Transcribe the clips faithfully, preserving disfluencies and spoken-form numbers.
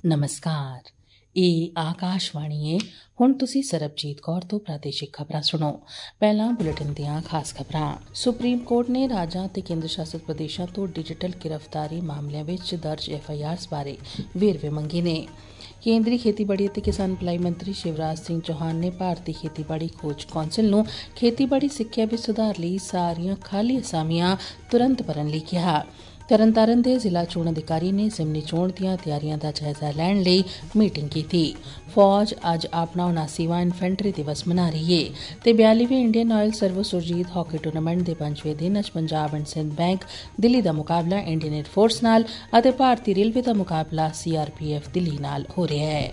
ਨਮਸਕਾਰ, ਇਹ ਆਕਾਸ਼ਵਾਣੀ ਹੈ। ਹੁਣ ਤੁਸੀਂ ਸਰਬਜੀਤ ਕੌਰ ਤੋਂ ਪ੍ਰਾਦੇਸ਼ਿਕ ਖਬਰਾਂ ਸੁਣੋ। ਪਹਿਲਾਂ ਬੁਲੇਟਿਨ ਦੀਆਂ ਖਾਸ ਖਬਰਾਂ। ਸੁਪਰੀਮ ਕੋਰਟ ਨੇ ਰਾਜਾਂ ਅਤੇ ਕੇਂਦਰ ਸ਼ਾਸਿਤ ਪ੍ਰਦੇਸ਼ਾਂ ਤੋਂ ਡਿਜੀਟਲ ਗ੍ਰਿਫਤਾਰੀ ਮਾਮਲਿਆਂ ਵਿੱਚ ਦਰਜ ਐਫ ਆਈ ਆਰਸ ਬਾਰੇ ਵੇਰਵੇ ਮੰਗੇ ਨੇ। ਕੇਂਦਰੀ ਖੇਤੀਬਾੜੀ ਅਤੇ ਕਿਸਾਨ ਭਲਾਈ ਮੰਤਰੀ ਸ਼ਿਵਰਾਜ ਸਿੰਘ ਚੌਹਾਨ ਨੇ ਭਾਰਤੀ ਖੇਤੀਬਾੜੀ ਖੋਜ ਕੌਂਸਲ ਨੂੰ ਖੇਤੀਬਾੜੀ ਸਿੱਖਿਆ ਵਿੱਚ ਸੁਧਾਰ ਲਈ ਸਾਰੀਆਂ ਖਾਲੀ ਅਸਾਮੀਆਂ ਤੁਰੰਤ ਭਰਨ ਲਈ ਕਿਹਾ। ਤਰਨਤਾਰਨ ਦੇ ਜ਼ਿਲ੍ਹਾ ਚੋਣ ਅਧਿਕਾਰੀ ਨੇ ਜ਼ਿਮਨੀ ਚੋਣ ਦੀਆਂ ਤਿਆਰੀਆਂ ਦਾ ਜਾਇਜ਼ਾ ਲੈਣ ਲਈ ਮੀਟਿੰਗ ਕੀਤੀ। ਫੌਜ ਅੱਜ ਆਪਣਾ ਉਨਾਸੀਵਾਂ ਇਨਫੈਂਟਰੀ ਦਿਵਸ ਮਨਾ ਰਹੀ ਹੈ ਤੇ ਬਿਆਲੀਵੇਂ Indian oil Servo Surjit hockey tournament ਦੇ ਪੰਜਵੇਂ ਦਿਨ ਅੱਜ ਪੰਜਾਬ ਐਂਡ ਸਿੰਧ ਬੈਂਕ ਦਿੱਲੀ ਦਾ ਮੁਕਾਬਲਾ ਇੰਡੀਅਨ ਏਅਰ ਫੋਰਸ ਨਾਲ ਅਤੇ ਭਾਰਤੀ ਰੇਲਵੇ ਦਾ ਮੁਕਾਬਲਾ C R P F Delhi ਨਾਲ ਹੋ ਰਿਹਾ ਹੈ।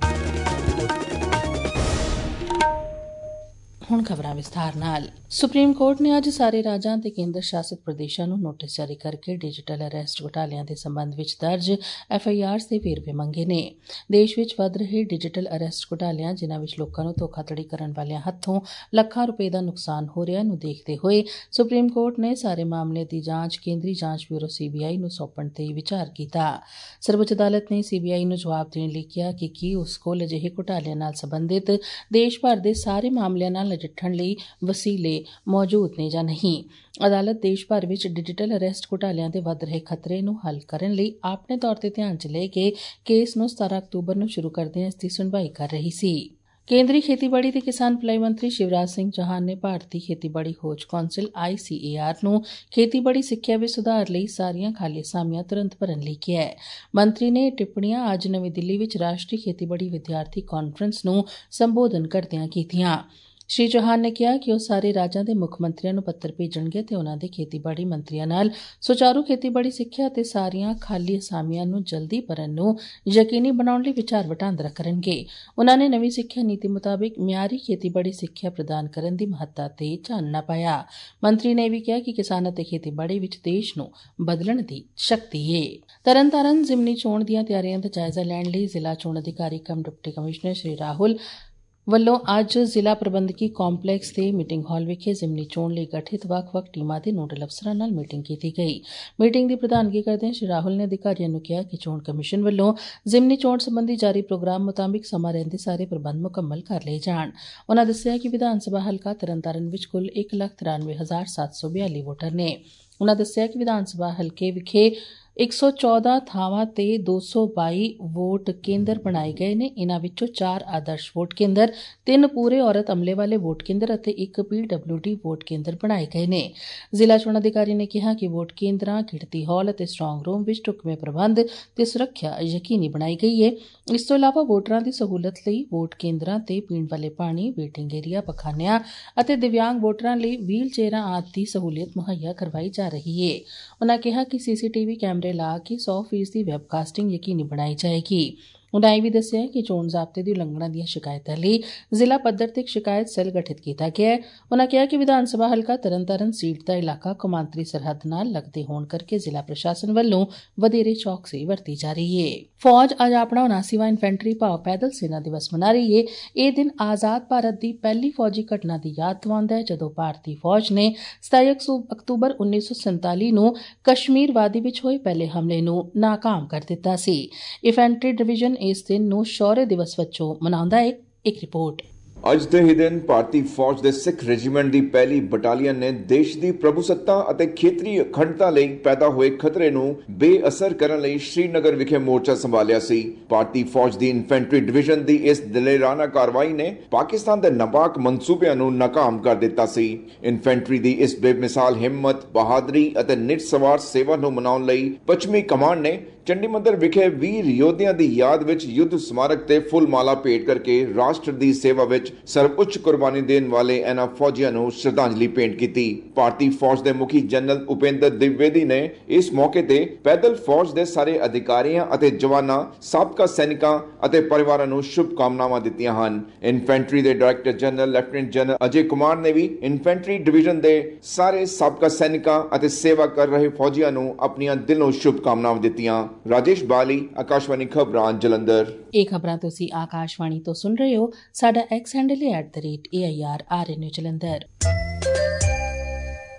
ਹੁਣ ਖਬਰਾਂ ਵਿਸਥਾਰ ਨਾਲ। ਸੁਪਰੀਮ ਕੋਰਟ ਨੇ ਅੱਜ ਸਾਰੇ ਰਾਜਾਂ ਅਤੇ ਕੇਂਦਰ ਸ਼ਾਸਿਤ ਪ੍ਰਦੇਸ਼ਾਂ ਨੂੰ ਨੋਟਿਸ ਜਾਰੀ ਕਰਕੇ ਡਿਜੀਟਲ ਅਰੈਸਟ ਘੁਟਾਲਿਆਂ ਦੇ ਸੰਬੰਧ ਵਿੱਚ ਦਰਜ ਐਫ ਆਈ ਆਰਸ ਦੇ ਵੇਰਵੇ ਮੰਗੇ ਨੇ। ਦੇਸ਼ ਵਿੱਚ ਵੱਧ ਰਹੇ ਡਿਜੀਟਲ ਅਰੈਸਟ ਘੁਟਾਲਿਆਂ, ਜਿਨ੍ਹਾਂ ਵਿੱਚ ਲੋਕਾਂ ਨੂੰ ਧੋਖਾਧੜੀ ਕਰਨ ਵਾਲਿਆਂ ਹੱਥੋਂ ਲੱਖਾਂ ਰੁਪਏ ਦਾ ਨੁਕਸਾਨ ਹੋ ਰਿਹਾ, ਨੂੰ ਦੇਖਦੇ ਹੋਏ ਸੁਪਰੀਮ ਕੋਰਟ ਨੇ ਸਾਰੇ ਮਾਮਲੇ ਦੀ ਜਾਂਚ ਕੇਂਦਰੀ ਜਾਂਚ ਬਿਊਰੋ ਸੀ ਬੀ ਆਈ ਨੂੰ ਸੌਂਪਣ ਤੇ ਵਿਚਾਰ ਕੀਤਾ। ਸਰਵਉੱਚ ਅਦਾਲਤ ਨੇ ਸੀ ਬੀ ਆਈ ਨੂੰ ਜਵਾਬ ਦੇਣ ਲਈ ਕਿਹਾ ਕਿ ਕੀ ਉਸ ਕੋਲ ਅਜਿਹੇ ਘੁਟਾਲਿਆਂ ਨਾਲ ਸੰਬੰਧਿਤ ਦੇਸ਼ ਭਰ ਦੇ ਸਾਰੇ ਮਾਮਲਿਆਂ ਨਾਲ ਨਜਿੱਠਣ ਲਈ ਵਸੀਲੇ ਮੌਜੂਦ ਨੇ ਜਾਂ ਨਹੀਂ। ਅਦਾਲਤ ਦੇਸ਼ ਭਰ ਵਿੱਚ ਡਿਜੀਟਲ ਅਰੈਸਟ ਘੁਟਾਲਿਆਂ ਦੇ ਵੱਧ ਰਹੇ ਖਤਰੇ ਨੂੰ ਹੱਲ ਕਰਨ ਲਈ ਆਪਣੇ ਤੌਰ ਤੇ ਧਿਆਨ 'ਚ ਲੈ ਕੇ ਕੇਸ ਨੂੰ ਸਤਾਰਾਂ ਅਕਤੂਬਰ ਨੂੰ ਸ਼ੁਰੂ ਕਰਦਿਆਂ ਇਸ ਦੀ ਸੁਣਵਾਈ ਕਰ ਰਹੀ ਸੀ। ਕੇਂਦਰੀ ਖੇਤੀਬਾੜੀ ਤੇ ਕਿਸਾਨ ਭਲਾਈ ਮੰਤਰੀ ਸ਼ਿਵਰਾਜ ਸਿੰਘ ਚੌਹਾਨ ਨੇ ਭਾਰਤੀ ਖੇਤੀਬਾੜੀ ਖੋਜ council I C A R ਨੂੰ ਖੇਤੀਬਾੜੀ ਸਿੱਖਿਆ ਵਿੱਚ ਸੁਧਾਰ ਲਈ ਸਾਰੀਆਂ ਖਾਲੀ ਅਸਾਮੀਆਂ ਤੁਰੰਤ ਭਰਨ ਲਈ ਕਿਹਾ ਹੈ। ਮੰਤਰੀ ਨੇ ਇਹ ਟਿੱਪਣੀਆਂ ਅੱਜ ਨਵੀਂ ਦਿੱਲੀ ਵਿੱਚ ਰਾਸ਼ਟਰੀ ਖੇਤੀਬਾੜੀ ਵਿਦਿਆਰਥੀ ਕਾਨਫਰੰਸ ਨੂੰ ਸੰਬੋਧਨ ਕਰਦਿਆਂ ਕੀਤੀਆਂ। ਸ਼੍ਰੀ ਚੌਹਾਨ ਨੇ ਕਿਹਾ ਕਿ ਉਹ ਸਾਰੇ ਰਾਜਾਂ ਦੇ ਮੁੱਖ ਮੰਤਰੀਆਂ ਨੂੰ ਪੱਤਰ ਭੇਜਣਗੇ ਤੇ ਉਨ੍ਹਾਂ ਦੇ ਖੇਤੀਬਾੜੀ ਮੰਤਰੀਆਂ ਨਾਲ ਸੁਚਾਰੂ ਖੇਤੀਬਾੜੀ ਸਿੱਖਿਆ ਅਤੇ ਸਾਰੀਆਂ ਖਾਲੀ ਅਸਾਮੀਆਂ ਨੂੰ ਜਲਦੀ ਭਰਨ ਨੂੰ ਯਕੀਨੀ ਬਣਾਉਣ ਲਈ ਵਿਚਾਰ ਵਟਾਂਦਰਾ ਕਰਨਗੇ। ਉਨ੍ਹਾਂ ਨੇ ਨਵੀਂ ਸਿੱਖਿਆ ਨੀਤੀ ਮੁਤਾਬਿਕ ਮਿਆਰੀ ਖੇਤੀਬਾੜੀ ਸਿੱਖਿਆ ਪ੍ਰਦਾਨ ਕਰਨ ਦੀ ਮਹੱਤਤਾ ਤੇ ਚਾਨਣਾ ਪਾਇਆ। ਮੰਤਰੀ ਨੇ ਇਹ ਵੀ ਕਿਹਾ ਕਿ ਕਿਸਾਨ ਅਤੇ ਖੇਤੀਬਾੜੀ ਵਿੱਚ ਦੇਸ਼ ਨੂੰ ਬਦਲਣ ਦੀ ਸ਼ਕਤੀ ਹੈ। ਤਰਨਤਾਰਨ ਜ਼ਿਮਨੀ ਚੋਣ ਦੀਆਂ ਤਿਆਰੀਆਂ ਦਾ ਜਾਇਜ਼ਾ ਲੈਣ ਲਈ ਜ਼ਿਲ੍ਹਾ ਚੋਣ ਅਧਿਕਾਰੀ cum deputy commissioner Shri Rahul ਵੱਲੋਂ ਅੱਜ ਜ਼ਿਲ੍ਹਾ ਪ੍ਰਬੰਧਕੀ ਕੰਪਲੈਕਸ ਦੇ ਮੀਟਿੰਗ ਹਾਲ ਵਿਖੇ ਜ਼ਿਮਨੀ ਚੋਣ ਲਈ ਗਠਿਤ ਵੱਖ-ਵੱਖ ਟੀਮਾਂ ਦੇ ਨੋਡਲ ਅਫਸਰਾਂ ਨਾਲ ਮੀਟਿੰਗ ਕੀਤੀ ਗਈ। ਮੀਟਿੰਗ ਦੀ ਪ੍ਰਧਾਨਗੀ ਕਰਦਿਆਂ ਸ਼੍ਰੀ ਰਾਹੁਲ ਨੇ ਅਧਿਕਾਰੀਆਂ ਨੂੰ ਕਿਹਾ ਕਿ ਚੋਣ ਕਮਿਸ਼ਨ ਵੱਲੋਂ ਜ਼ਿਮਨੀ ਚੋਣ ਸੰਬੰਧੀ ਜਾਰੀ ਪ੍ਰੋਗਰਾਮ ਮੁਤਾਬਿਕ ਸਮਾਂ ਰਹਿੰਦੇ ਸਾਰੇ ਪ੍ਰਬੰਧ ਮੁਕੰਮਲ ਕਰ ਲਏ ਜਾਣ। ਉਨ੍ਹਾਂ ਦੱਸਿਆ ਕਿ ਵਿਧਾਨ ਸਭਾ ਹਲਕਾ ਤਰਨਤਾਰਨ ਵਿੱਚ ਕੁੱਲ ਇੱਕ ਲੱਖ ਤਿਰਾਨਵੇਂ ਹਜ਼ਾਰ ਸੱਤ ਸੌ ਬਿਆਲੀ ਵੋਟਰ ਨੇ। ਉਨ੍ਹਾਂ ਦੱਸਿਆ ਕਿ ਵਿਧਾਨ ਸਭਾ ਹਲਕੇ ਵਿਖੇ ਇੱਕ ਸੌ ਚੌਦਾਂ ਥਾਵਾਂ ਤੇ ਦੋ ਸੌ ਬਾਈ ਵੋਟ ਕੇਂਦਰ ਬਣਾਏ ਗਏ ਨੇ। ਇਨ੍ਹਾਂ ਵਿੱਚੋਂ ਚਾਰ ਆਦਰਸ਼ ਵੋਟ ਕੇਂਦਰ, ਤਿੰਨ ਪੂਰੇ ਔਰਤ ਅਮਲੇ ਵਾਲੇ ਵੋਟ ਕੇਂਦਰ ਅਤੇ ਇੱਕ ਪੀ ਡਬਲਿਊ ਡੀ ਵੋਟ ਕੇਂਦਰ ਬਣਾਏ ਗਏ ਨੇ। ਜ਼ਿਲ੍ਹਾ ਚੋਣ ਅਧਿਕਾਰੀ ਨੇ ਕਿਹਾ ਕਿ ਵੋਟ ਕੇਂਦਰਾਂ, ਗਿਣਤੀ ਹਾਲ ਅਤੇ ਸਟਰਾਂਗ ਰੂਮ ਵਿੱਚ ਢੁਕਵੇਂ ਪ੍ਰਬੰਧ ਤੇ ਸੁਰੱਖਿਆ ਯਕੀਨੀ ਬਣਾਈ ਗਈ ਹੈ। ਇਸ ਤੋਂ ਇਲਾਵਾ ਵੋਟਰਾਂ ਦੀ ਸਹੂਲਤ ਲਈ ਵੋਟ ਕੇਂਦਰਾਂ ਤੇ ਪੀਣ ਵਾਲੇ ਪਾਣੀ, ਵੇਟਿੰਗ ਏਰੀਆ, ਪਖਾਨਿਆਂ ਅਤੇ ਦਿਵਿਆਂਗ ਵੋਟਰਾਂ ਲਈ ਵੀਲ ਚੇਅਰਾਂ ਆਦਿ ਦੀ ਸਹੂਲਤ ਮੁਹੱਈਆ ਕਰਵਾਈ ਜਾ ਰਹੀ ਹੈ। ਉਨ੍ਹਾਂ ਕਿਹਾ ਕਿ ਸੀ ਸੀ ਟੀ ਵੀ ਕੈਮਰੇ ਲਾ ਕੇ ਸੌ ਫੀਸਦੀ ਵੈਬਕਾਸਟਿੰਗ ਯਕੀਨੀ ਬਣਾਈ ਜਾਏਗੀ। ਉਨ੍ਹਾਂ ਇਹ ਵੀ ਦੱਸਿਆ ਕਿ ਚੋਣ ਜ਼ਾਬਤੇ ਦੀ ਉਲੰਘਣਾ ਦੀਆਂ ਸ਼ਿਕਾਇਤਾਂ ਲਈ ਜ਼ਿਲ੍ਹਾ ਪੱਧਰ ਤੇ ਇੱਕ ਸ਼ਿਕਾਇਤ ਸੈੱਲ ਗਠਿਤ ਕੀਤਾ ਗਿਆ ਹੈ। ਉਨ੍ਹਾਂ ਕਿਹਾ ਕਿ ਵਿਧਾਨ ਸਭਾ ਹਲਕਾ ਤਰਨਤਾਰਨ ਸੀਟ ਦਾ ਇਲਾਕਾ ਕੌਮਾਂਤਰੀ ਸਰਹੱਦ ਨਾਲ ਲੱਗਦੇ ਹੋਣ ਕਰਕੇ ਜ਼ਿਲ੍ਹਾ ਪ੍ਰਸ਼ਾਸਨ ਵੱਲੋਂ ਵਧੇਰੇ ਚੌਕਸੀ ਵਰਤੀ ਜਾ ਰਹੀ ਹੈ। ਫੌਜ ਅੱਜ ਆਪਣਾ ਉਨਾਸੀਵਾਂ ਇਨਫੈਂਟਰੀ ਭਾਵ ਪੈਦਲ ਸੈਨਾ ਦਿਵਸ ਮਨਾ ਰਹੀ ਹੈ। ਇਹ ਦਿਨ ਆਜ਼ਾਦ ਭਾਰਤ ਦੀ ਪਹਿਲੀ ਫੌਜੀ ਘਟਨਾ ਦੀ ਯਾਦ ਦਿਵਾਉਂਦਾ ਹੈ, ਜਦੋਂ ਭਾਰਤੀ ਫੌਜ ਨੇ ਸਤਾਈ ਅਕਤੂਬਰ ਉੱਨੀ ਸੌ ਸੰਤਾਲੀ ਨੂੰ ਕਸ਼ਮੀਰ ਵਾਦੀ ਵਿੱਚ ਹੋਏ ਪਹਿਲੇ ਹਮਲੇ ਨੂੰ ਨਾਕਾਮ ਕਰ ਦਿੱਤਾ ਸੀ। ਇਨਫੈਂਟਰੀ ਡਿਵੀਜ਼ਨ ਇਸ ਦਿਨ ਨੂੰ ਸ਼ੌਰਯ ਦਿਵਸ ਵਜੋਂ ਮਨਾਉਂਦਾ ਹੈ। ਇੱਕ ਰਿਪੋਰਟ। ਅੱਜ ਦੇ ਹੀ ਦਿਨ ਭਾਰਤੀ ਫੌਜ ਦੇ ਸਿੱਖ ਰੈਜੀਮੈਂਟ ਦੀ ਪਹਿਲੀ ਬਟਾਲੀਅਨ ਨੇ ਦੇਸ਼ ਦੀ ਪ੍ਰਭੂਸੱਤਾ ਅਤੇ ਖੇਤਰੀ ਅਖੰਡਤਾ ਲਈ ਪੈਦਾ ਹੋਏ ਖਤਰੇ ਨੂੰ ਬੇਅਸਰ ਕਰਨ ਲਈ ਸ਼੍ਰੀਨਗਰ ਵਿਖੇ ਮੋਰਚਾ ਸੰਭਾਲਿਆ ਸੀ। ਭਾਰਤੀ ਫੌਜ ਦੀ ਇਨਫੈਂਟਰੀ ਡਿਵੀਜ਼ਨ ਦੀ ਇਸ ਦਲੇਰਾਨਾ ਕਾਰਵਾਈ ਨੇ ਪਾਕਿਸਤਾਨ ਦੇ ਨਾਪਾਕ ਮਨਸੂਬਿਆਂ ਨੂੰ ਨਾਕਾਮ ਕਰ ਦਿੱਤਾ ਸੀ। ਇਨਫੈਂਟਰੀ ਦੀ ਇਸ ਬੇਮਿਸਾਲ ਹਿੰਮਤ, ਬਹਾਦਰੀ ਅਤੇ ਨਿਰਸਵਾਰ ਸੇਵਾ ਨੂੰ ਮਨਾਉਣ ਲਈ ਪੱਛਮੀ ਕਮਾਂਡ ਨੇ ਚੰਡੀਮੰਦਰ ਵਿਖੇ ਵੀਰ ਯੋਧਿਆਂ ਦੀ ਯਾਦ ਵਿੱਚ ਯੁੱਧ ਸਮਾਰਕ ਤੇ ਫੁੱਲ ਮਾਲਾ ਭੇਟ ਕਰਕੇ ਰਾਸ਼ਟਰ ਦੀ ਸੇਵਾ ਵਿੱਚ ਸਰਵਉੱਚ ਕੁਰਬਾਨੀ ਦੇਣ ਵਾਲੇ ਇਹਨਾਂ ਫੌਜੀਆਂ ਨੂੰ ਸ਼ਰਧਾਂਜਲੀ ਭੇਂਟ ਕੀਤੀ। ਭਾਰਤੀ ਫੌਜ ਦੇ ਮੁਖੀ ਜਨਰਲ ਉਪੇਂਦਰ ਦਿਵੇਦੀ ਨੇ ਇਸ ਮੌਕੇ ਤੇ ਪੈਦਲ ਫੌਜ ਦੇ ਸਾਰੇ ਅਧਿਕਾਰੀਆਂ ਅਤੇ ਜਵਾਨਾਂ, ਸਾਬਕਾ ਸੈਨਿਕਾਂ ਅਤੇ ਪਰਿਵਾਰਾਂ ਨੂੰ ਸ਼ੁਭ ਕਾਮਨਾਵਾਂ ਦਿੱਤੀਆਂ ਹਨ। ਇਨਫੈਂਟਰੀ ਦੇ director general lieutenant general Ajay Kumar ਨੇ ਵੀ ਇਨਫੈਂਟਰੀ ਡਿਵੀਜ਼ਨ ਦੇ ਸਾਰੇ ਸਾਬਕਾ ਸੈਨਿਕਾਂ ਅਤੇ ਸੇਵਾ ਕਰ ਰਹੇ ਫੌਜੀਆਂ ਨੂੰ ਆਪਣੀਆਂ ਦਿਲੋਂ ਸ਼ੁਭ ਕਾਮਨਾਵਾਂ ਦਿੱਤੀਆਂ। ਰਾਜੇਸ਼ ਬਾਲੀ, ਆਕਾਸ਼ਵਾਣੀ ਖਬਰਾਂ, ਜਲੰਧਰ। ਇਹ ਖਬਰਾਂ ਤੁਸੀਂ ਆਕਾਸ਼ਵਾਣੀ ਤੋਂ ਸੁਣ ਰਹੇ ਹੋ। ਸਾਡਾ ਐਕਸ ਹੈਂਡਲ ਹੈ at the rate A I R R N U Jalandhar.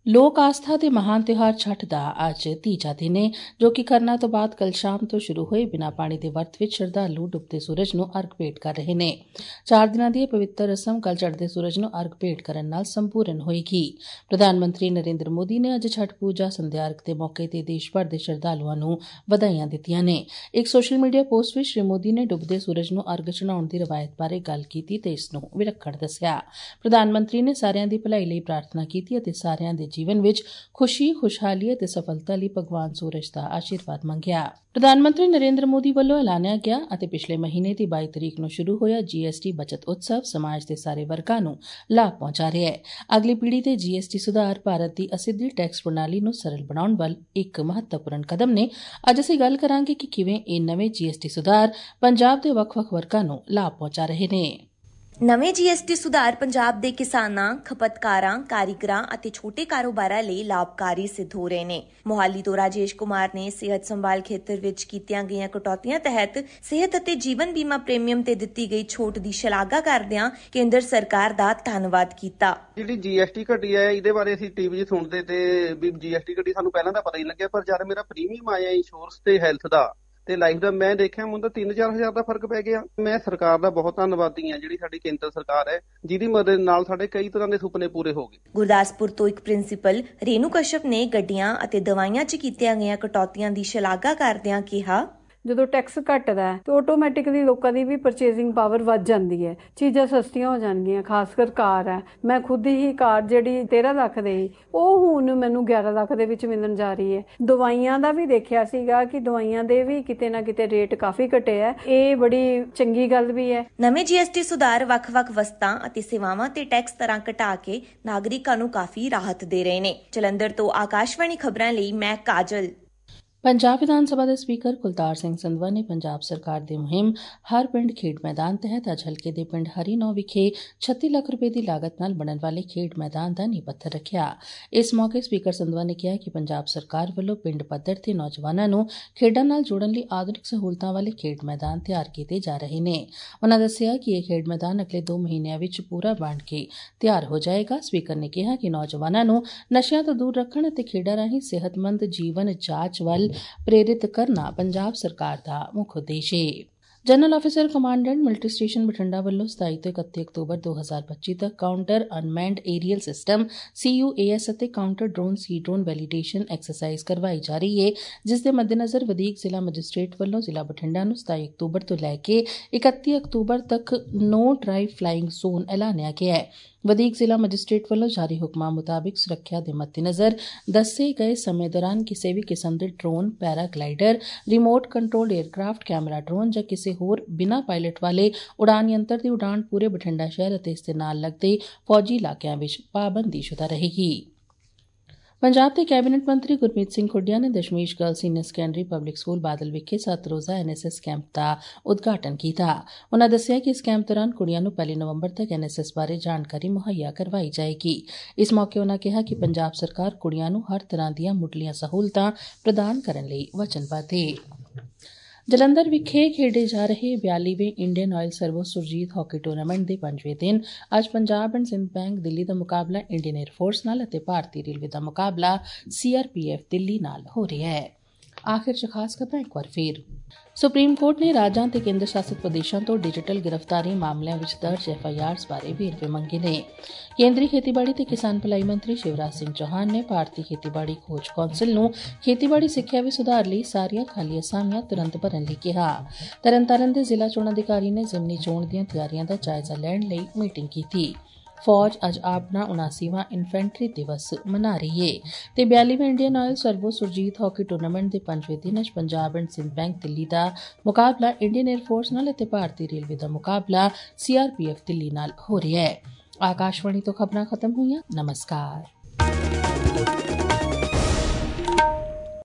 ਲੋਕ ਆਸਥਾ ਦੇ ਮਹਾਨ ਤਿਉਹਾਰ ਛੱਠ ਦਾ ਅੱਜ ਤੀਜਾ ਦਿਨ ਹੈ, ਜੋ ਕਿ ਖਰਨਾ ਤੋਂ ਬਾਅਦ ਕੱਲ ਸ਼ਾਮ ਤੋਂ ਸ਼ੁਰੂ ਹੋਏ ਬਿਨਾਂ ਪਾਣੀ ਦੇ ਵਰਤ ਵਿੱਚ ਸ਼ਰਧਾਲੂ ਡੁੱਬਦੇ ਸੂਰਜ ਨੂੰ ਅਰਗ ਭੇਟ ਕਰ ਰਹੇ ਨੇ। ਚਾਰ ਦਿਨਾਂ ਦੀ ਇਹ ਪਵਿੱਤਰ ਰਸਮ ਕੱਲ ਚੜ੍ਹਦੇ ਸੂਰਜ ਨੂੰ ਅਰਗ ਭੇਟ ਕਰਨ ਨਾਲ ਸੰਪੂਰਨ ਹੋਏਗੀ। ਪ੍ਰਧਾਨ ਮੰਤਰੀ ਨਰਿੰਦਰ ਮੋਦੀ ਨੇ ਅੱਜ ਛੱਠ ਪੂਜਾ ਸੰਧਿਆ ਅਰਗ ਦੇ ਮੌਕੇ ਤੇ ਦੇਸ਼ ਭਰ ਦੇ ਸ਼ਰਧਾਲੂਆਂ ਨੂੰ ਵਧਾਈਆਂ ਦਿੱਤੀਆਂ ਨੇ। ਇੱਕ ਸੋਸ਼ਲ ਮੀਡੀਆ ਪੋਸਟ ਵਿੱਚ ਸ਼੍ਰੀ ਮੋਦੀ ਨੇ ਡੁੱਬਦੇ ਸੂਰਜ ਨੂੰ ਅਰਗ ਚੜਾਉਣ ਦੀ ਰਵਾਇਤ ਬਾਰੇ ਗੱਲ ਕੀਤੀ ਤੇ ਇਸ ਨੂੰ ਵਿਲੱਖਣ ਦੱਸਿਆ। ਪ੍ਰਧਾਨ ਮੰਤਰੀ ਨੇ ਸਾਰਿਆਂ ਦੀ ਭਲਾਈ ਲਈ ਪ੍ਰਾਰਥਨਾ ਕੀਤੀ ਅਤੇ ਸਾਰਿਆਂ ਦੇ ਜੀਵਨ ਵਿੱਚ ਖੁਸ਼ੀ, ਖੁਸ਼ਹਾਲੀ ਅਤੇ ਸਫਲਤਾ ਲਈ ਭਗਵਾਨ ਸੂਰਜ ਦਾ ਆਸ਼ੀਰਵਾਦ ਮੰਗਿਆ। ਪ੍ਰਧਾਨ ਮੰਤਰੀ ਨਰਿੰਦਰ ਮੋਦੀ ਵੱਲੋਂ ਐਲਾਨਿਆ ਗਿਆ ਅਤੇ ਪਿਛਲੇ ਮਹੀਨੇ ਦੀ ਬਾਈ ਤਰੀਕ ਨੂੰ ਸ਼ੁਰੂ ਹੋਇਆ ਜੀ ਐਸ ਟੀ ਬਚਤ ਉਤਸਵ ਸਮਾਜ ਦੇ ਸਾਰੇ ਵਰਗਾਂ ਨੂੰ ਲਾਭ ਪਹੁੰਚਾ ਰਿਹਾ ਹੈ। ਅਗਲੀ ਪੀੜ੍ਹੀ ਤੇ ਜੀ ਐਸ ਟੀ ਸੁਧਾਰ ਭਾਰਤ ਦੀ ਅਸਿੱਧੀ ਟੈਕਸ ਪ੍ਰਣਾਲੀ ਨੂੰ ਸਰਲ ਬਣਾਉਣ ਵੱਲ ਇੱਕ ਮਹੱਤਵਪੂਰਨ ਕਦਮ ਨੇ। ਅੱਜ ਅਸੀਂ ਗੱਲ ਕਰਾਂਗੇ ਕਿ ਕਿਵੇਂ ਇਹ ਨਵੇਂ ਜੀ ਐਸ ਟੀ ਸੁਧਾਰ ਪੰਜਾਬ ਦੇ ਵੱਖ-ਵੱਖ ਵਰਗਾਂ ਨੂੰ ਲਾਭ ਪਹੁੰਚਾ ਰਹੇ ਨੇ। ਨਵੇਂ ਜੀ ਐਸ ਟੀ ਸੁਧਾਰ ਪੰਜਾਬ ਦੇ ਕਿਸਾਨਾਂ, ਖਪਤਕਾਰਾਂ, ਕਾਰੀਗਰਾਂ ਅਤੇ ਛੋਟੇ ਕਾਰੋਬਾਰਾਂ ਲਈ ਲਾਭਕਾਰੀ ਸਿੱਧ ਹੋ ਰਹੇ ਨੇ। ਮੋਹਾਲੀ ਤੋਂ ਰਾਜੇਸ਼ ਕੁਮਾਰ ਨੇ ਸਿਹਤ ਸੰਭਾਲ ਖੇਤਰ ਵਿੱਚ ਕੀਤੀਆਂ ਗਈਆਂ ਕਟੌਤੀਆਂ ਤਹਿਤ ਸਿਹਤ ਅਤੇ ਜੀਵਨ ਬੀਮਾ ਪ੍ਰੀਮੀਅਮ ਤੇ ਦਿੱਤੀ ਗਈ ਛੋਟ ਦੀ ਸ਼ਲਾਘਾ ਕਰਦਿਆਂ ਕੇਂਦਰ ਸਰਕਾਰ ਦਾ ਧੰਨਵਾਦ ਕੀਤਾ। ਜਿਹੜੀ ਜੀ ਐਸ ਟੀ ਘਟੀ ਹੈ, ਇਹਦੇ ਬਾਰੇ ਅਸੀਂ ਟੀਵੀ 'ਚ ਸੁਣਦੇ ਤੇ ਵੀ ਜੀ ਐਸ ਟੀ ਘਟੀ, ਸਾਨੂੰ ਪਹਿਲਾਂ ਤਾਂ ਪਤਾ ਹੀ ਲੱਗਿਆ, ਪਰ ਜਦ ਮੇਰਾ ਪ੍ਰੀਮੀਅਮ ਆਇਆ ਇੰਸ਼ੋਰੈਂਸ ਤੇ ਹੈਲਥ ਦਾ ਤੇ ਲਾਈਫ ਦਾ, ਮੈਂ ਦੇਖਿਆ ਮੈਨੂੰ ਤਾਂ ਤਿੰਨ ਚਾਰ ਹਜ਼ਾਰ ਦਾ ਫਰਕ ਪੈ ਗਿਆ। ਮੈਂ ਸਰਕਾਰ ਦਾ ਬਹੁਤ ਧੰਨਵਾਦੀ ਹਾਂ, ਜਿਹੜੀ ਸਾਡੀ ਕੇਂਦਰ ਸਰਕਾਰ ਹੈ, ਜਿਹਦੀ ਮਦਦ ਨਾਲ ਸਾਡੇ ਕਈ ਤਰ੍ਹਾਂ ਦੇ ਸੁਪਨੇ ਪੂਰੇ ਹੋ ਗਏ। ਗੁਰਦਾਸਪੁਰ ਤੋਂ ਇੱਕ ਪ੍ਰਿੰਸੀਪਲ ਰੇਨੂ ਕਸ਼ਪ ਨੇ ਗੱਡੀਆਂ ਅਤੇ ਦਵਾਈਆਂ 'ਚ ਕੀਤੀਆਂ ਗਈਆਂ ਕਟੌਤੀਆਂ ਦੀ ਸ਼ਲਾਘਾ ਕਰਦਿਆਂ ਕਿਹਾ, ਜਦੋਂ ਟੈਕਸ ਘਟਦਾ ਹੈ ਤਾਂ ਆਟੋਮੈਟਿਕਲੀ ਲੋਕਾਂ ਦੀ ਵੀ ਪਰਚੇਸਿੰਗ ਪਾਵਰ ਵੱਧ ਜਾਂਦੀ ਹੈ, ਚੀਜ਼ਾਂ ਸਸਤੀਆਂ ਹੋ ਜਾਣਗੀਆਂ। ਖਾਸ ਕਰ ਕਾਰ ਹੈ, ਮੈਂ ਖੁਦ ਹੀ ਕਾਰ ਜਿਹੜੀ ਤੇਰਾਂ ਲੱਖ ਦੇ ਸੀ ਉਹ ਹੁਣ ਮੈਨੂੰ ਗਿਆਰਾਂ ਲੱਖ ਦੇ ਵਿੱਚ ਮਿਲਣ ਜਾ ਰਹੀ ਹੈ। ਦਵਾਈਆਂ ਦਾ ਵੀ ਦੇਖਿਆ ਸੀਗਾ ਕਿ ਦਵਾਈਆਂ ਦੇ ਵੀ ਕਿਤੇ ਨਾ ਕਿਤੇ ਰੇਟ ਕਾਫੀ ਘਟੇ ਹੈ, ਇਹ ਬੜੀ ਚੰਗੀ ਗੱਲ ਵੀ ਹੈ। ਨਵੇਂ ਜੀ ਐਸ ਟੀ ਸੁਧਾਰ ਵੱਖ-ਵੱਖ ਵਸਤਾਂ ਅਤੇ ਸੇਵਾਵਾਂ ਤੇ ਟੈਕਸ ਦਰਾਂ ਘਟਾ ਕੇ ਨਾਗਰਿਕਾਂ ਨੂੰ ਕਾਫੀ ਰਾਹਤ ਦੇ ਰਹੇ ਨੇ। ਜਲੰਧਰ ਤੋਂ ਆਕਾਸ਼ਵਾਣੀ ਖਬਰਾਂ ਲਈ ਮੈਂ ਕਾਜਲ। ਪੰਜਾਬ ਵਿਧਾਨ ਸਭਾ ਦੇ ਸਪੀਕਰ ਕੁਲਤਾਰ ਸਿੰਘ ਸੰਧਵਾ ਨੇ ਪੰਜਾਬ ਸਰਕਾਰ ਦੀ ਮੁਹਿੰਮ ਹਰ ਪਿੰਡ ਖੇਡ ਮੈਦਾਨ ਤਹਿਤ ਅੱਜ ਹਲਕੇ ਦੇ ਪਿੰਡ ਹਰੀਨੌ ਵਿਖੇ ਛੱਤੀ ਲੱਖ ਰੁਪਏ ਦੀ ਲਾਗਤ ਨਾਲ ਬਣਨ ਵਾਲੇ ਖੇਡ ਮੈਦਾਨ ਦਾ ਨੀਂਹ ਪੱਥਰ ਰੱਖਿਆ। ਇਸ ਮੌਕੇ ਸਪੀਕਰ ਸੰਧਵਾ ਨੇ ਕਿਹਾ ਕਿ ਪੰਜਾਬ ਸਰਕਾਰ ਵੱਲੋਂ ਪਿੰਡ ਪੱਧਰ ਤੇ ਨੌਜਵਾਨਾਂ ਨੂੰ ਖੇਡਾਂ ਨਾਲ ਜੋੜਨ ਲਈ ਆਧੁਨਿਕ ਸਹੂਲਤਾਂ ਵਾਲੇ ਖੇਡ ਮੈਦਾਨ ਤਿਆਰ ਕੀਤੇ ਜਾ ਰਹੇ ਨੇ। ਉਨ੍ਹਾਂ ਦੱਸਿਆ ਕਿ ਇਹ ਖੇਡ ਮੈਦਾਨ ਅਗਲੇ ਦੋ ਮਹੀਨਿਆਂ ਵਿੱਚ ਪੂਰਾ ਬਣ ਕੇ ਤਿਆਰ ਹੋ ਜਾਏਗਾ। ਸਪੀਕਰ ਨੇ ਕਿਹਾ ਕਿ ਨੌਜਵਾਨਾਂ ਨੂੰ ਨਸ਼ਿਆਂ ਤੋਂ ਦੂਰ ਰੱਖਣ ਅਤੇ ਖੇਡਾਂ ਰਾਹੀਂ ਸਿਹਤਮੰਦ ਜੀਵਨ ਜਾਂਚ ਵੱਲ ਪ੍ਰੇਰਿਤ ਕਰਨਾ ਪੰਜਾਬ ਸਰਕਾਰ ਦਾ ਮੁੱਖ ਉਦੇਸ਼ ਹੈ। General officer commandant military station Bathinda ਵੱਲੋਂ ਸਤਾਈ ਤੋਂ ਇਕੱਤੀ ਅਕਤੂਬਰ ਦੋ ਹਜ਼ਾਰ ਪੱਚੀ ਤੱਕ counter unmanned aerial system C U A S ਅਤੇ counter drone C drone validation exercise ਕਰਵਾਈ ਜਾ ਰਹੀ ਹੈ, ਜਿਸ ਦੇ ਮੱਦੇਨਜ਼ਰ ਵਧੀਕ ਜ਼ਿਲ੍ਹਾ ਮੈਜਿਸਟ੍ਰੇਟ ਵੱਲੋਂ ਜ਼ਿਲ੍ਹਾ ਬਠਿੰਡਾ ਨੂੰ ਸਤਾਈ ਅਕਤੂਬਰ ਤੋਂ ਲੈ ਕੇ ਇਕੱਤੀ ਅਕਤੂਬਰ ਤੱਕ ਨੋ ਡਰਾਈਵ ਫਲਾਈਂਗ ਜ਼ੋਨ ਐਲਾਨਿਆ ਗਿਆ ਹੈ। ਵਧੀਕ ਜ਼ਿਲ੍ਹਾ ਮੈਜਿਸਟ੍ਰੇਟ ਵੱਲੋਂ ਜਾਰੀ ਹੁਕਮਾਂ ਮੁਤਾਬਿਕ ਸੁਰੱਖਿਆ ਦੇ ਮੱਦੇਨਜ਼ਰ ਦੱਸੇ ਗਏ ਸਮੇਂ ਦੌਰਾਨ ਕਿਸੇ ਵੀ ਕਿਸਮ ਦੇ drone, paraglider, remote controlled aircraft, camera drone ਜਾਂ ਕਿਸੇ ਹੋਰ ਬਿਨਾਂ ਪਾਇਲਟ ਵਾਲੇ ਉਡਾਨ ਯੰਤਰ ਦੀ ਉਡਾਨ ਪੂਰੇ ਬਠਿੰਡਾ ਸ਼ਹਿਰ ਅਤੇ ਇਸ ਦੇ ਨਾਲ ਲੱਗਦੇ ਫੌਜੀ ਇਲਾਕਿਆਂ ਵਿੱਚ ਪਾਬੰਦੀਸ਼ੁਦਾ ਰਹੇਗੀ। ਪੰਜਾਬ ਦੇ ਕੈਬਨਿਟ ਮੰਤਰੀ ਗੁਰਮੀਤ ਸਿੰਘ ਖੁੱਡੀਆਂ ਨੇ Dashmesh girl senior secondary public school Badal ਵਿਖੇ ਸੱਤ ਰੋਜ਼ਾ ਐਨ ਐਸ ਐਸ ਕੈਂਪ ਦਾ ਉਦਘਾਟਨ ਕੀਤਾ। ਉਨ੍ਹਾਂ ਦੱਸਿਆ ਕਿ ਇਸ ਕੈਂਪ ਦੌਰਾਨ ਕੁੜੀਆਂ ਨੂੰ ਪਹਿਲੀ ਨਵੰਬਰ ਤੱਕ ਐਨ ਐਸ ਐਸ ਬਾਰੇ ਜਾਣਕਾਰੀ ਮੁਹੱਈਆ ਕਰਵਾਈ ਜਾਏਗੀ। ਇਸ ਮੌਕੇ ਉਨ੍ਹਾਂ ਕਿਹਾ ਕਿ ਪੰਜਾਬ ਸਰਕਾਰ ਕੁੜੀਆਂ ਨੂੰ ਹਰ ਤਰ੍ਹਾਂ ਦੀਆਂ ਮੁੱਢਲੀਆਂ ਸਹੂਲਤਾਂ ਪ੍ਰਦਾਨ ਕਰਨ ਲਈ ਵਚਨਬੱਧ ਹੈ। ਜਲੰਧਰ ਵਿਖੇ ਖੇਡੇ ਜਾ ਰਹੇ ਬਿਆਲੀਵੇਂ Indian oil Servo Surjit hockey tournament ਦੇ ਪੰਜਵੇਂ ਦਿਨ ਅੱਜ ਪੰਜਾਬ ਐਂਡ ਸਿੰਧ ਬੈਂਕ ਦਿੱਲੀ ਦਾ ਮੁਕਾਬਲਾ ਇੰਡੀਅਨ ਏਅਰ ਫੋਰਸ ਨਾਲ ਅਤੇ ਭਾਰਤੀ ਰੇਲਵੇ ਦਾ ਮੁਕਾਬਲਾ C R P F Delhi ਨਾਲ ਹੋ ਰਿਹਾ ਹੈ। ਆਖਿਰ 'ਚ ਖਾਸ ਖਬਰਾਂ ਇੱਕ ਵਾਰ ਫਿਰ। ਸੁਪਰੀਮ ਕੋਰਟ ਨੇ ਰਾਜਾਂ ਤੇ ਕੇਂਦਰ ਸ਼ਾਸਿਤ ਪ੍ਰਦੇਸ਼ਾਂ ਤੋਂ ਡਿਜੀਟਲ ਗ੍ਰਿਫਤਾਰੀ ਮਾਮਲਿਆਂ ਵਿੱਚ ਦਰਜ ਐਫ ਆਈ ਆਰਜ਼ ਬਾਰੇ ਵੇਰਵੇ ਮੰਗੇ ਨੇ। ਕੇਂਦਰੀ ਖੇਤੀਬਾੜੀ ਤੇ ਕਿਸਾਨ ਭਲਾਈ ਮੰਤਰੀ ਸ਼ਿਵਰਾਜ ਸਿੰਘ ਚੌਹਾਨ ਨੇ ਭਾਰਤੀ ਖੇਤੀਬਾੜੀ ਖੋਜ ਕੌਂਸਲ ਨੂੰ ਖੇਤੀਬਾੜੀ ਸਿੱਖਿਆ ਵਿੱਚ ਸੁਧਾਰ ਲਈ ਸਾਰੀਆਂ ਖਾਲੀ ਅਸਾਮੀਆਂ ਤੁਰੰਤ ਭਰਨ ਲਈ ਕਿਹਾ। ਤਰਨਤਾਰਨ ਦੇ ਜ਼ਿਲ੍ਹਾ ਚੋਣ ਅਧਿਕਾਰੀ ਨੇ ਜ਼ਿਮਨੀ ਚੋਣ ਦੀਆਂ ਤਿਆਰੀਆਂ ਦਾ ਜਾਇਜ਼ਾ ਲੈਣ ਲਈ ਮੀਟਿੰਗ ਕੀਤੀ। ਫੌਜ ਅੱਜ ਆਪਣਾ ਉਨਾਸੀਵਾਂ ਇਨਫੈਂਟਰੀ ਦਿਵਸ ਮਨਾ ਰਹੀ ਹੈ ਤੇ ਬਿਆਲੀਵੇਂ Indian oil Servo Surjit hockey tournament ਦੇ ਪੰਜਵੇਂ ਦਿਨ ਅੱਜ ਪੰਜਾਬ ਐਂਡ ਸਿੰਧ ਬੈਂਕ ਦਿੱਲੀ ਦਾ ਮੁਕਾਬਲਾ ਇੰਡੀਅਨ ਏਅਰ ਫੋਰਸ ਨਾਲ ਅਤੇ ਭਾਰਤੀ ਰੇਲਵੇ ਦਾ ਮੁਕਾਬਲਾ C R P F Delhi ਨਾਲ ਹੋ ਰਿਹਾ ਹੈ। ਆਕਾਸ਼ਵਾਣੀ ਤੋਂ ਖਬਰਾਂ ਖਤਮ ਹੋਈਆਂ। ਨਮਸਕਾਰ।